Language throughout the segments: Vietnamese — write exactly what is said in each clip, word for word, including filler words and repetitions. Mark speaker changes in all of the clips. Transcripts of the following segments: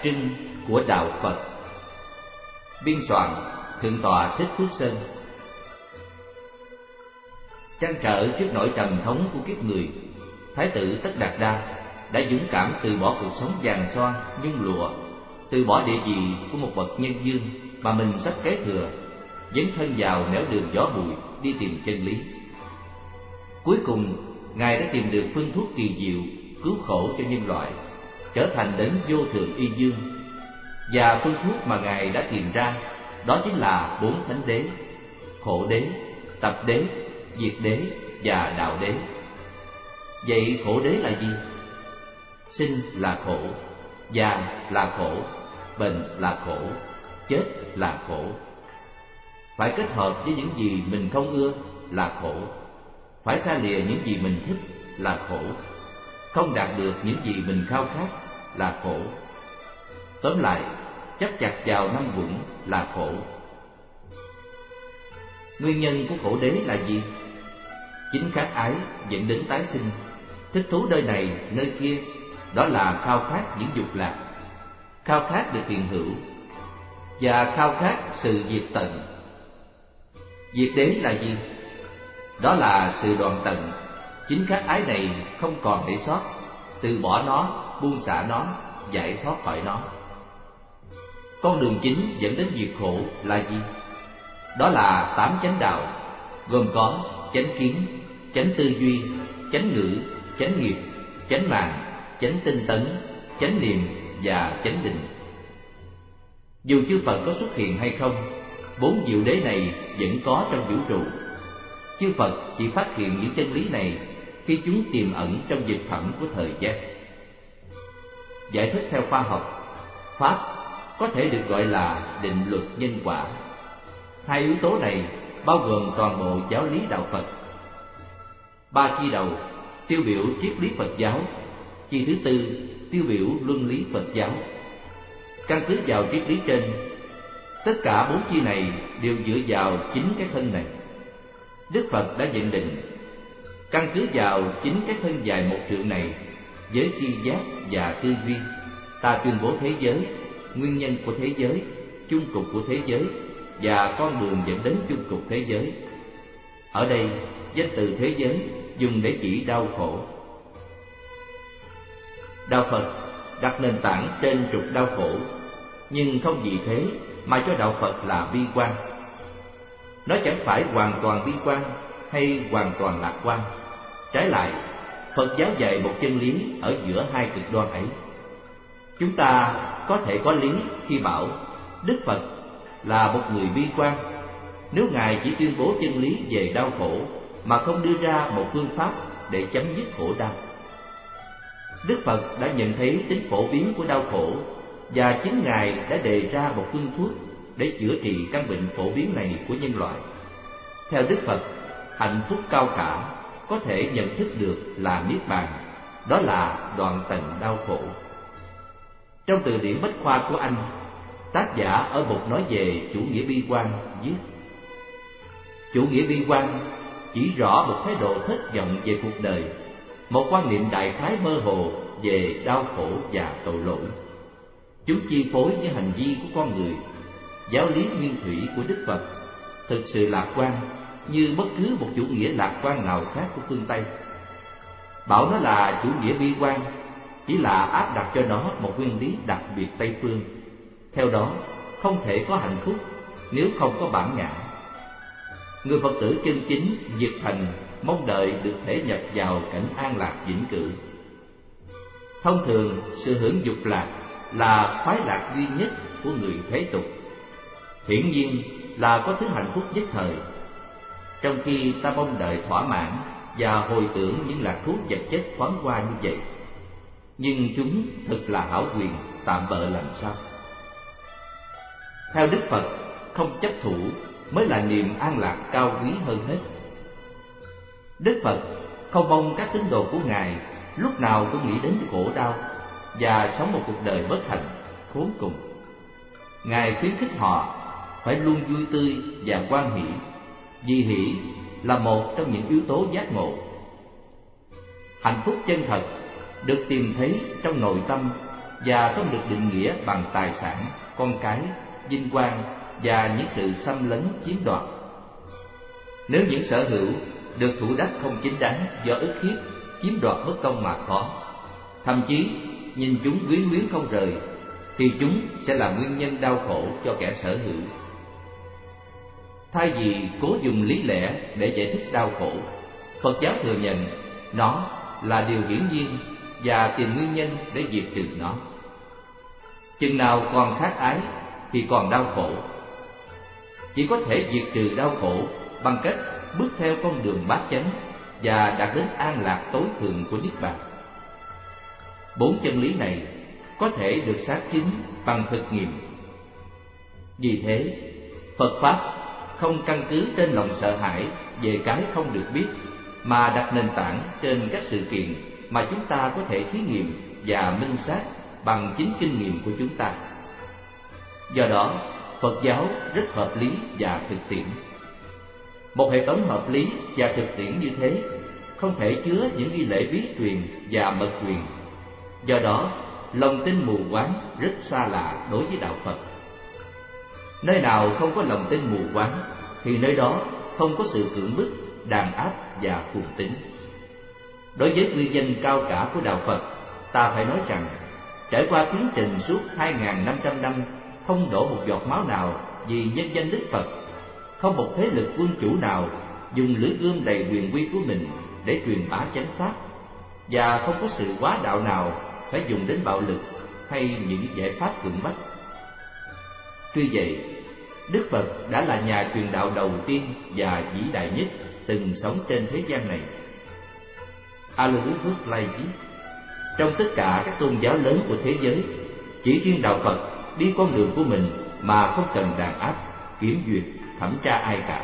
Speaker 1: trưng của đạo Phật. Biên soạn Thượng tọa Thích Phước Sơn. Trăn trở trước nỗi trầm thống của kiếp người, Thái tử Tất Đạt Đa đã dũng cảm từ bỏ cuộc sống vàng son nhung lụa, từ bỏ địa vị của một bậc nhân dương mà mình sắp kế thừa, dấn thân vào nẻo đường gió bụi đi tìm chân lý. Cuối cùng, Ngài đã tìm được phương thuốc kỳ diệu cứu khổ cho nhân loại, trở thành đấng vô thượng y dương. Và phương thuốc mà Ngài đã tìm ra đó chính là bốn thánh đế: khổ đế, tập đế, diệt đế và đạo đế. Vậy khổ đế là gì? Sinh là khổ, già là khổ, bệnh là khổ, chết là khổ. Phải kết hợp với những gì mình không ưa là khổ, phải xa lìa những gì mình thích là khổ, không đạt được những gì mình khao khát là khổ. Tóm lại, chấp chặt vào năm vũng là khổ. Nguyên nhân của khổ đế là gì? Chính khát ái dẫn đến tái sinh, thích thú nơi này nơi kia, đó là khao khát những dục lạc, khao khát được hiện hữu và khao khát sự diệt tận. Diệt đế là gì? Đó là sự đoạn tận. Chính khát ái này không còn để sót, từ bỏ nó, buông xả nó, giải thoát khỏi nó. Con đường chính dẫn đến diệt khổ là gì? Đó là tám chánh đạo, gồm có chánh kiến, chánh tư duy, chánh ngữ, chánh nghiệp, chánh mạng, chánh tinh tấn, chánh niệm và chánh định. Dù chư Phật có xuất hiện hay không, bốn diệu đế này vẫn có trong vũ trụ. Chư Phật chỉ phát hiện những chân lý này khi chúng tiềm ẩn trong vực thẳm của thời gian. Giải thích theo khoa học, Pháp có thể được gọi là định luật nhân quả. Hai yếu tố này bao gồm toàn bộ giáo lý đạo Phật. Ba chi đầu tiêu biểu triết lý Phật giáo, chi thứ tư tiêu biểu luân lý Phật giáo. Căn cứ vào triết lý trên, tất cả bốn chi này đều dựa vào chính cái thân này. Đức Phật đã nhận định, căn cứ vào chính cái thân dài một trượng này, với tri giác và tư duy, ta tuyên bố thế giới, nguyên nhân của thế giới, chung cục của thế giới và con đường dẫn đến chung cục thế giới. Ở đây, danh từ thế giới dùng để chỉ đau khổ. Đạo Phật đặt nền tảng trên trục đau khổ, nhưng không vì thế mà cho đạo Phật là bi quan. Nó chẳng phải hoàn toàn bi quan hay hoàn toàn lạc quan. Trái lại, Phật giáo dạy một chân lý ở giữa hai cực đoan ấy. Chúng ta có thể có lý khi bảo Đức Phật là một người bi quan, nếu Ngài chỉ tuyên bố chân lý về đau khổ mà không đưa ra một phương pháp để chấm dứt khổ đau. Đức Phật đã nhận thấy tính phổ biến của đau khổ, và chính Ngài đã đề ra một phương thuốc để chữa trị căn bệnh phổ biến này của nhân loại. Theo Đức Phật, hạnh phúc cao cả có thể nhận thức được là niết bàn, đó là đoạn tận đau khổ. Trong từ điển Bách Khoa của Anh, tác giả ở mục nói về chủ nghĩa bi quan viết: chủ nghĩa bi quan chỉ rõ một thái độ thất vọng về cuộc đời, một quan niệm đại khái mơ hồ về đau khổ và tội lỗi. Chúng chi phối những hành vi của con người. Giáo lý nguyên thủy của Đức Phật thực sự lạc quan như bất cứ một chủ nghĩa lạc quan nào khác của phương Tây. Bảo nó là chủ nghĩa bi quan chỉ là áp đặt cho nó một nguyên lý đặc biệt Tây phương. Theo đó, không thể có hạnh phúc nếu không có bản ngã. Người Phật tử chân chính nhiệt thành mong đợi được thể nhập vào cảnh an lạc vĩnh cửu. Thông thường, sự hưởng dục lạc là khoái lạc duy nhất của người thế tục. Hiển nhiên là có thứ hạnh phúc nhất thời. Trong khi ta mong đợi thỏa mãn và hồi tưởng những lạc thú vật chất thoáng qua như vậy, nhưng chúng thật là hão huyền, tạm bợ làm sao? Theo Đức Phật, không chấp thủ mới là niềm an lạc cao quý hơn hết. Đức Phật không mong các tín đồ của Ngài lúc nào cũng nghĩ đến khổ đau và sống một cuộc đời bất hạnh, khốn cùng. Ngài khuyến khích họ phải luôn vui tươi và hoan hỷ, vì hỷ là một trong những yếu tố giác ngộ. Hạnh phúc chân thật được tìm thấy trong nội tâm và không được định nghĩa bằng tài sản, con cái, vinh quang và những sự xâm lấn chiếm đoạt. Nếu những sở hữu được thủ đắc không chính đáng do ức hiếp, chiếm đoạt bất công mà có, thậm chí nhìn chúng quyến luyến không rời, thì chúng sẽ là nguyên nhân đau khổ cho kẻ sở hữu. Thay vì cố dùng lý lẽ để giải thích đau khổ, Phật giáo thừa nhận nó là điều hiển nhiên và tìm nguyên nhân để diệt trừ nó. Chừng nào còn khát ái thì còn đau khổ. Chỉ có thể diệt trừ đau khổ bằng cách bước theo con đường bát chánh và đạt đến an lạc tối thượng của Niết Bàn. Bốn chân lý này có thể được xác chứng bằng thực nghiệm. Vì thế, Phật Pháp không căn cứ trên lòng sợ hãi về cái không được biết, mà đặt nền tảng trên các sự kiện mà chúng ta có thể thí nghiệm và minh xác bằng chính kinh nghiệm của chúng ta. Do đó, Phật giáo rất hợp lý và thực tiễn. Một hệ thống hợp lý và thực tiễn như thế không thể chứa những nghi lễ bí truyền và mật truyền. Do đó, lòng tin mù quáng rất xa lạ đối với đạo Phật. Nơi nào không có lòng tin mù quáng thì nơi đó không có sự cưỡng bức, đàn áp và cuồng tín. Đối với quy danh cao cả của đạo Phật, ta phải nói rằng trải qua tiến trình suốt hai nghìn năm trăm năm không đổ một giọt máu nào vì nhân danh Đức Phật, không một thế lực quân chủ nào dùng lưỡi gươm đầy quyền uy của mình để truyền bá chánh pháp, và không có sự quá đạo nào phải dùng đến bạo lực hay những giải pháp cưỡng bách. Tuy vậy, Đức Phật đã là nhà truyền đạo đầu tiên và vĩ đại nhất từng sống trên thế gian này. Aloysius Huxley viết: trong tất cả các tôn giáo lớn của thế giới, chỉ riêng đạo Phật đi con đường của mình mà không cần đàn áp, kiểm duyệt, thẩm tra ai cả.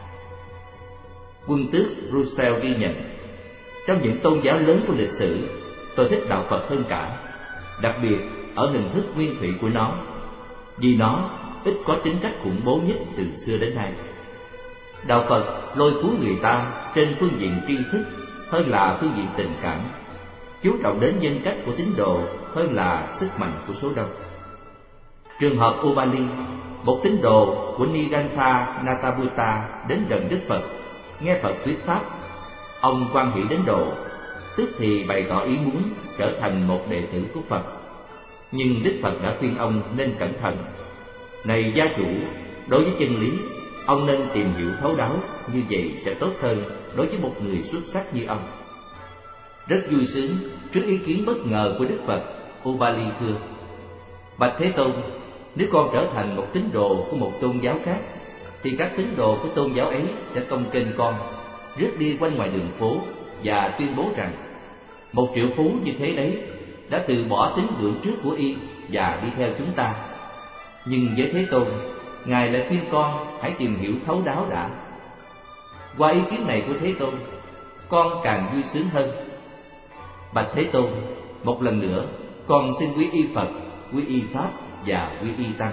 Speaker 1: Quân tước Russell ghi nhận: trong những tôn giáo lớn của lịch sử, tôi thích đạo Phật hơn cả, đặc biệt ở hình thức nguyên thủy của nó, vì nó ít có tính cách khủng bố nhất từ xưa đến nay. Đạo Phật lôi cuốn người ta trên phương diện tri thức hơn là phương diện tình cảm, chú trọng đến nhân cách của tín đồ hơn là sức mạnh của số đông. Trường hợp Ubali, một tín đồ của Nigantha Natabutta đến gần Đức Phật, nghe Phật thuyết pháp, ông hoan hỷ đến độ, tức thì bày tỏ ý muốn trở thành một đệ tử của Phật. Nhưng Đức Phật đã khuyên ông nên cẩn thận. Này gia chủ, đối với chân lý, ông nên tìm hiểu thấu đáo, như vậy sẽ tốt hơn đối với một người xuất sắc như ông. Rất vui sướng trước ý kiến bất ngờ của Đức Phật, Ubali thưa: bạch Thế Tôn, nếu con trở thành một tín đồ của một tôn giáo khác, thì các tín đồ của tôn giáo ấy sẽ công kênh con, rước đi quanh ngoài đường phố và tuyên bố rằng một triệu phú như thế đấy đã từ bỏ tín ngưỡng trước của y và đi theo chúng ta. Nhưng với Thế Tôn, Ngài lại khuyên con hãy tìm hiểu thấu đáo đã. Qua ý kiến này của Thế Tôn, con càng vui sướng hơn. Bạch Thế Tôn, một lần nữa con xin quy y Phật, quy y Pháp và quy y Tăng.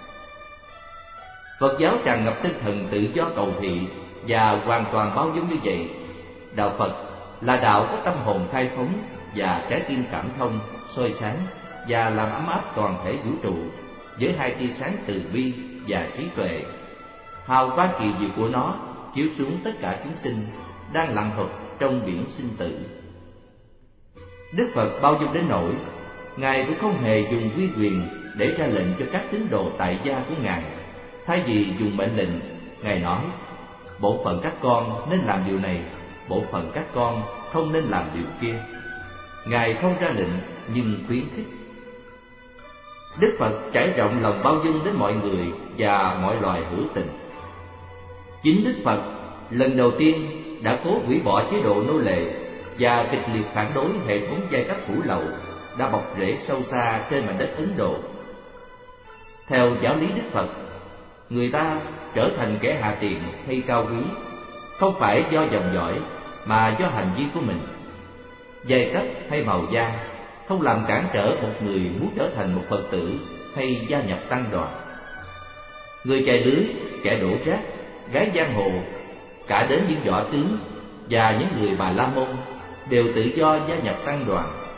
Speaker 1: Phật giáo tràn ngập tinh thần tự do cầu thị và hoàn toàn bao dung như vậy. Đạo Phật là đạo có tâm hồn khai phóng và trái tim cảm thông, soi sáng và làm ấm áp toàn thể vũ trụ với hai tia sáng từ bi và trí tuệ. Hào quang kỳ diệu của nó chiếu xuống tất cả chúng sinh đang lặn hụt trong biển sinh tử. Đức Phật bao dung đến nỗi Ngài cũng không hề dùng uy quyền để ra lệnh cho các tín đồ tại gia của Ngài. Thay vì dùng mệnh lệnh, Ngài nói: bộ phận các con nên làm điều này, bộ phận các con không nên làm điều kia. Ngài không ra lệnh nhưng khuyến khích. Đức Phật trải rộng lòng bao dung đến mọi người và mọi loài hữu tình. Chính Đức Phật lần đầu tiên đã cố hủy bỏ chế độ nô lệ và kịch liệt phản đối hệ thống giai cấp phủ lậu đã bọc rễ sâu xa trên mảnh đất Ấn Độ. Theo giáo lý Đức Phật, người ta trở thành kẻ hạ tiện hay cao quý không phải do dòng dõi mà do hành vi của mình. Giai cấp hay màu da không làm cản trở một người muốn trở thành một Phật tử hay gia nhập tăng đoàn. Người chạy lưới, kẻ đổ rác, gái giang hồ, cả đến những võ tướng và những người Bà La Môn đều tự do gia nhập tăng đoàn.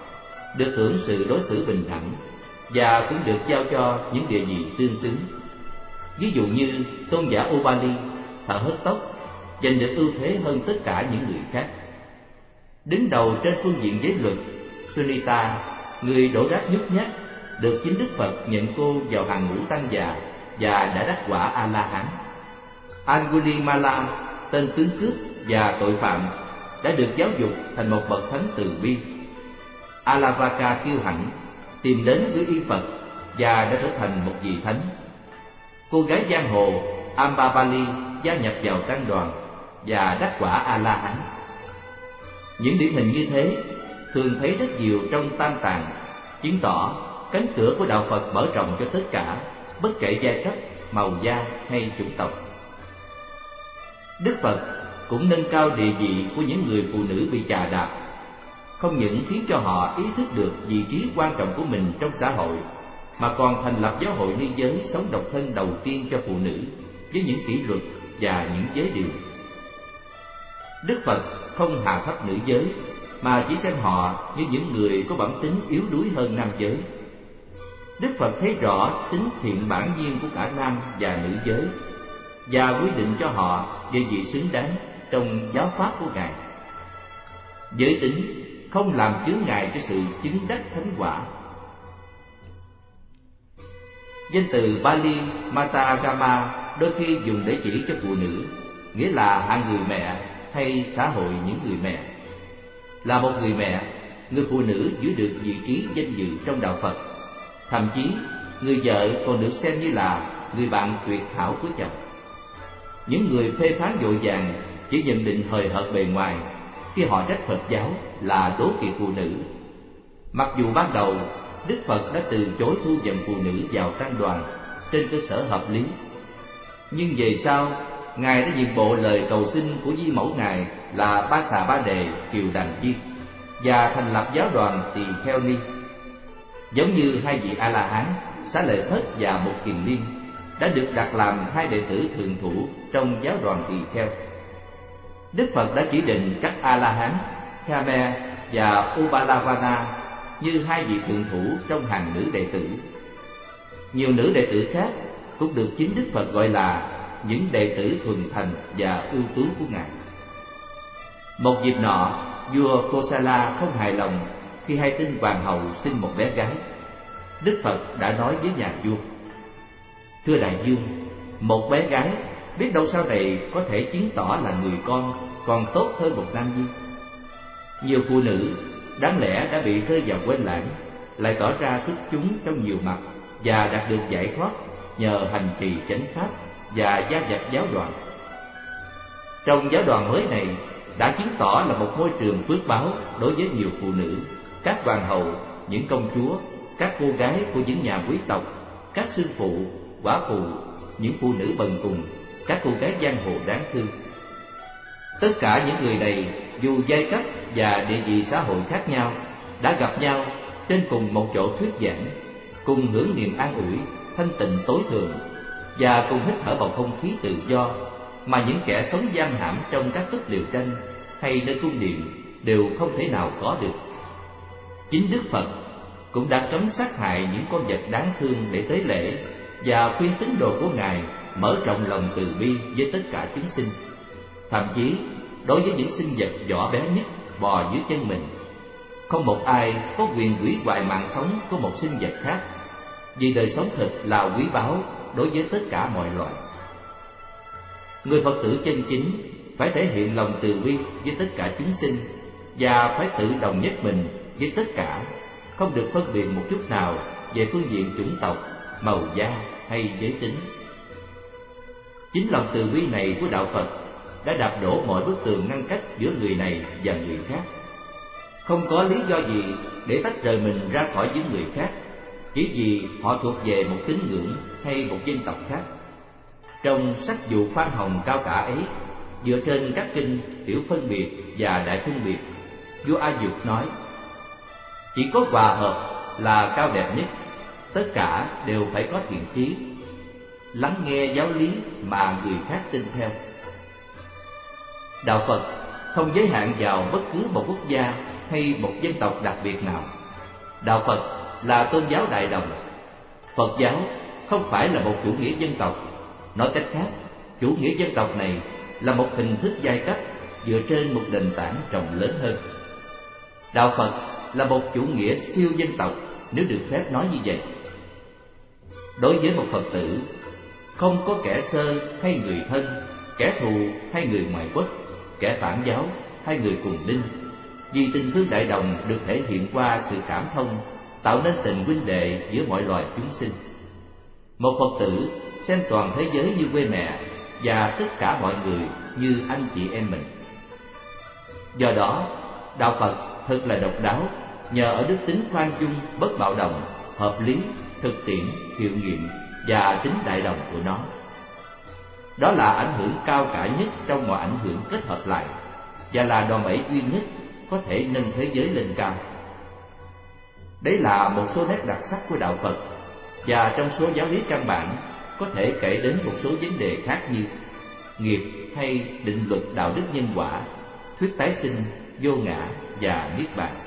Speaker 1: được hưởng sự đối xử bình đẳng và cũng được giao cho những địa vị tương xứng. Ví dụ như tôn giả Ubali, thợ hớt tóc, giành được ưu thế hơn tất cả những người khác. Đứng đầu trên phương diện giới luật, Sunita, người đổ rác nhút nhát, được chính Đức Phật nhận cô vào hàng ngũ tăng già và đã đắc quả A-la-hán. Angulimala, tên tướng cướp và tội phạm, đã được giáo dục thành một bậc thánh từ bi. Alavaka kiêu hãnh tìm đến với y Phật và đã trở thành một vị thánh. Cô gái giang hồ Ambavali gia nhập vào tăng đoàn và đắc quả A-la-hán. Những điển hình như thế thường thấy rất nhiều trong Tam Tạng, chứng tỏ cánh cửa của đạo Phật mở rộng cho tất cả, bất kể giai cấp, màu da hay chủng tộc. Đức Phật cũng nâng cao địa vị của những người phụ nữ bị chà đạp, không những khiến cho họ ý thức được vị trí quan trọng của mình trong xã hội, mà còn thành lập giáo hội ni giới sống độc thân đầu tiên cho phụ nữ với những kỷ luật và những giới điều. Đức Phật không hạ thấp nữ giới, mà chỉ xem họ như những người có bản tính yếu đuối hơn nam giới. Đức Phật thấy rõ tính thiện bản nhiên của cả nam và nữ giới và quy định cho họ địa vị xứng đáng trong giáo pháp của Ngài. Giới tính không làm chướng ngại cho sự chứng đắc thánh quả. Danh từ Pali Mata Gama đôi khi dùng để chỉ cho phụ nữ, nghĩa là hạng người mẹ hay xã hội những người mẹ. Là một người mẹ, người phụ nữ giữ được vị trí danh dự trong đạo Phật. Thậm chí, người vợ còn được xem như là người bạn tuyệt hảo của chồng. Những người phê phán vội vàng chỉ nhận định hời hợt bề ngoài khi họ trách Phật giáo là đố kỵ phụ nữ. Mặc dù ban đầu Đức Phật đã từ chối thu nhận phụ nữ vào tăng đoàn trên cơ sở hợp lý, nhưng về sau Ngài đã nhượng bộ lời cầu xin của Di Mẫu Ngài là Ba Xà Ba Đề Kiều Đàn Chiên và thành lập giáo đoàn Tỳ Kheo Ni. Giống như hai vị A-la-hán Xá Lợi Thất và Một Kiền Liên đã được đặt làm hai đệ tử thường thủ trong giáo đoàn Tỳ Kheo. Đức Phật đã chỉ định các A-la-hán Khmer và Upalavana như hai vị thượng thủ trong hàng nữ đệ tử. Nhiều nữ đệ tử khác cũng được chính Đức Phật gọi là những đệ tử thuần thành và ưu tú của Ngài. Một dịp nọ, vua Kosala không hài lòng khi hay tin hoàng hậu sinh một bé gái. Đức Phật đã nói với nhà vua: Thưa đại vương, một bé gái biết đâu sau này có thể chứng tỏ là người con còn tốt hơn một nam nhi. Nhiều phụ nữ đáng lẽ đã bị rơi vào quên lãng lại tỏ ra xuất chúng trong nhiều mặt và đạt được giải thoát nhờ hành trì chánh pháp và gia nhập giáo đoàn. Trong giáo đoàn mới này đã chứng tỏ là một môi trường phước báo đối với nhiều phụ nữ, các hoàng hậu, những công chúa, các cô gái của những nhà quý tộc, các sư phụ, quả phụ, những phụ nữ bần cùng, các cô gái giang hồ đáng thương. Tất cả những người này dù giai cấp và địa vị xã hội khác nhau đã gặp nhau trên cùng một chỗ thuyết giảng, cùng hưởng niềm an ủi, thanh tịnh tối thượng và cùng hít thở bầu không khí tự do mà những kẻ sống giam hãm trong các túp liều tranh hay nơi cung điện đều không thể nào có được. Chính Đức Phật cũng đã cấm sát hại những con vật đáng thương để tế lễ và khuyên tín đồ của Ngài mở rộng lòng từ bi với tất cả chúng sinh. Thậm chí đối với những sinh vật nhỏ bé nhất bò dưới chân mình, không một ai có quyền hủy hoại mạng sống của một sinh vật khác, vì đời sống thực là quý báu đối với tất cả mọi loài. Người Phật tử chân chính phải thể hiện lòng từ bi với tất cả chúng sinh và phải tự đồng nhất mình với tất cả, không được phân biệt một chút nào về phương diện chủng tộc, màu da hay giới tính. Chính lòng từ bi này của đạo Phật đã đạp đổ mọi bức tường ngăn cách giữa người này và người khác. Không có lý do gì để tách rời mình ra khỏi những người khác chỉ vì họ thuộc về một tín ngưỡng hay một dân tộc khác. Trong sách Dụ Khoan Hồng cao cả ấy, dựa trên các kinh Tiểu Phân Biệt và Đại Phân Biệt, vua A Dục nói: chỉ có hòa hợp là cao đẹp nhất, tất cả đều phải có thiện chí, lắng nghe giáo lý mà người khác tin theo. Đạo Phật không giới hạn vào bất cứ một quốc gia hay một dân tộc đặc biệt nào. Đạo Phật là tôn giáo đại đồng. Phật giáo không phải là một chủ nghĩa dân tộc. Nói cách khác, chủ nghĩa dân tộc này là một hình thức giai cấp dựa trên một nền tảng rộng lớn hơn. Đạo Phật là một chủ nghĩa siêu dân tộc, nếu được phép nói như vậy. Đối với một Phật tử, không có kẻ sơ hay người thân, kẻ thù hay người ngoại quốc, kẻ phản giáo hay người cùng đinh, vì tình thương đại đồng được thể hiện qua sự cảm thông, tạo nên tình huynh đệ giữa mọi loài chúng sinh. Một Phật tử xem toàn thế giới như quê mẹ và tất cả mọi người như anh chị em mình. Do đó, đạo Phật thật là độc đáo nhờ ở đức tính khoan dung, bất bạo động, hợp lý, thực tiễn, hiệu nghiệm và tính đại đồng của nó. Đó là ảnh hưởng cao cả nhất trong mọi ảnh hưởng kết hợp lại, và là đòn bẩy duy nhất có thể nâng thế giới lên cao. Đấy là một số nét đặc sắc của đạo Phật, và trong số giáo lý căn bản có thể kể đến một số vấn đề khác như nghiệp hay định luật đạo đức nhân quả, thuyết tái sinh, vô ngã và niết bàn.